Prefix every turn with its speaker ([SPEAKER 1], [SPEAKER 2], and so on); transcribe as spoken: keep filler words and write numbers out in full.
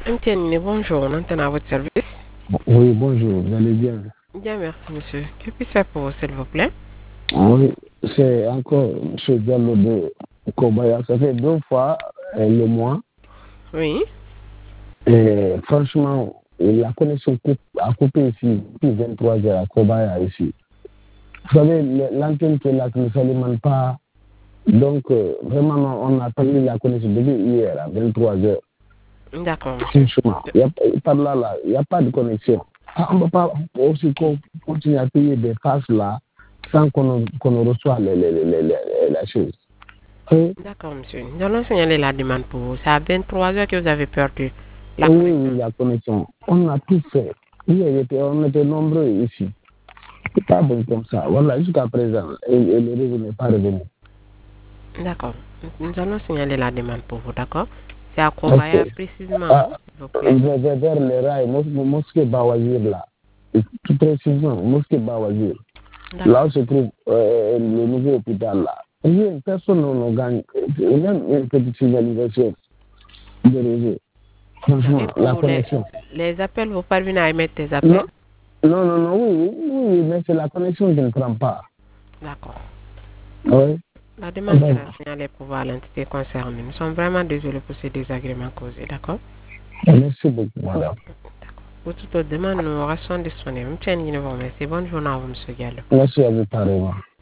[SPEAKER 1] Mtienne, bonjour, maintenant à votre service.
[SPEAKER 2] Oui, bonjour, vous allez bien?
[SPEAKER 1] Bien, merci, monsieur. Que puis-je faire pour vous, s'il vous plaît?
[SPEAKER 2] Oui, c'est encore M. Diallo de Kobaya. Ça fait deux fois euh, le mois.
[SPEAKER 1] Oui.
[SPEAKER 2] Et franchement, la connexion coupe, a coupé ici, depuis vingt-trois heures à Kobaya ici. Vous savez, le- l'antenne qui est là, qui ne s'alimente pas. Donc, euh, vraiment, on a perdu la connexion depuis hier à vingt-trois heures.
[SPEAKER 1] D'accord, monsieur.
[SPEAKER 2] Franchement, il y a, par là, là, il n'y a pas de connexion. Ah, on ne peut pas aussi co- continuer à payer des passes là sans qu'on qu'on reçoive les, les, les, les, les- la chose. Oui,
[SPEAKER 1] D'accord, monsieur. Nous allons signaler la demande pour vous. C'est à vingt-trois heures que vous avez perdu la
[SPEAKER 2] oui,
[SPEAKER 1] connexion.
[SPEAKER 2] oui, la connexion. On a tout fait. Hier, était- on était nombreux ici. C'est pas bon comme ça. Voilà, jusqu'à présent, et, et le réseau n'est pas revenu.
[SPEAKER 1] D'accord. Nous allons signaler la demande pour vous, d'accord? C'est à
[SPEAKER 2] Ok.
[SPEAKER 1] Kobaya précisément,
[SPEAKER 2] Ah,
[SPEAKER 1] hein, s'il vous plaît.
[SPEAKER 2] vers, vers vers les rails, mos- mosquée Bawazir là. Et tout précisément, mosquée Bawazir. Là
[SPEAKER 1] D'accord.
[SPEAKER 2] où se trouve euh, le nouveau hôpital là. Rien, personne ne gagne. Même une petite signalisation de réseau.
[SPEAKER 1] Et
[SPEAKER 2] Franchement, la
[SPEAKER 1] pour les,
[SPEAKER 2] connexion.
[SPEAKER 1] les appels, vous parvenez à émettre des
[SPEAKER 2] Non,
[SPEAKER 1] appels?
[SPEAKER 2] non, non, non, oui, oui, oui, mais c'est la connexion qui ne prend pas.
[SPEAKER 1] D'accord.
[SPEAKER 2] Oui.
[SPEAKER 1] La demande
[SPEAKER 2] Bon,
[SPEAKER 1] sera signalée pour voir l'entité concernée. Nous sommes vraiment désolés pour ces désagréments causés, d'accord?
[SPEAKER 2] merci beaucoup, madame.
[SPEAKER 1] Pour toute autre demande, nous restons disponibles. Tiens, merci. Bonne journée à vous, monsieur Gallo.
[SPEAKER 2] Merci à vous, pareillement.